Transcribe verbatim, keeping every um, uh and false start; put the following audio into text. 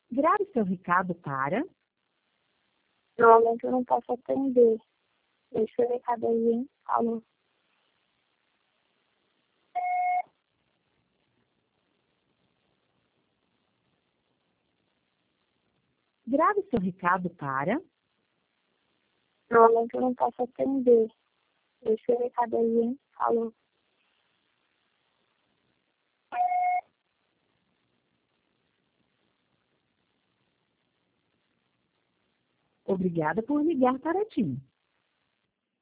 Grave seu recado para... No momento eu não posso atender. Deixa o recado aí, hein? Falou. Grave seu recado para... No momento eu não posso atender. Deixa o recado aí, hein? Falou. Obrigada por ligar para a TIM.